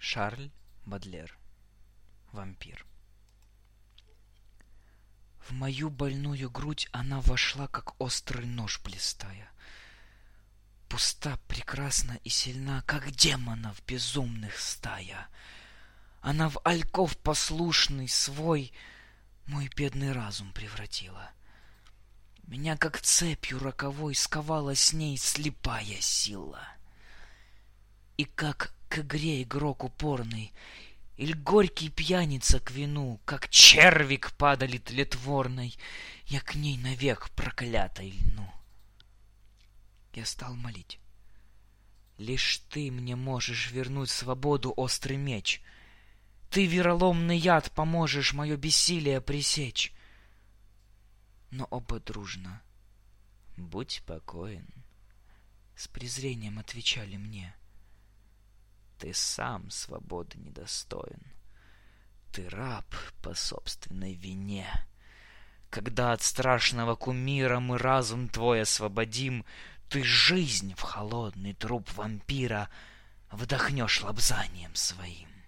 Шарль Бодлер. Вампир. В мою больную грудь она вошла, как острый нож блистая. Пуста, прекрасна и сильна, как демонов безумных стая. Она в альков послушный свой мой бедный разум превратила. Меня, как цепью роковой, сковала с ней слепая сила. И как к игре игрок упорный, иль горький пьяница к вину, как червик падали тлетворной, я к ней навек проклятой льну. Я стал молить. Лишь ты мне можешь вернуть свободу острый меч. Ты, вероломный яд, поможешь мое бессилие пресечь. Но оба дружно: будь покоен, с презрением отвечали мне. Ты сам свободы недостоин. Ты раб по собственной вине. Когда от страшного кумира мы разум твой освободим, ты жизнь в холодный труп вампира вдохнешь лобзанием своим.